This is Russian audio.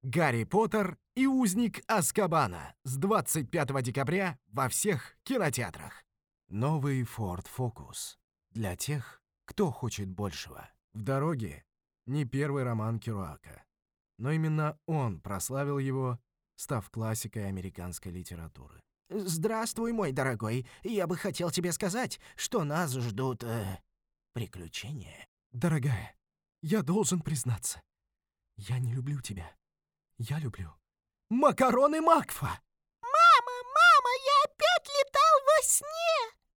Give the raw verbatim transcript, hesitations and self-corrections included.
Гарри Поттер и узник Азкабана с двадцать пятого декабря во всех кинотеатрах. Новый Ford Focus. Для тех, кто хочет большего. В дороге не первый роман Керуака, но именно он прославил его, став классикой американской литературы. Здравствуй, мой дорогой. Я бы хотел тебе сказать, что нас ждут э, приключения. Дорогая, я должен признаться, я не люблю тебя. Я люблю макароны Макфа.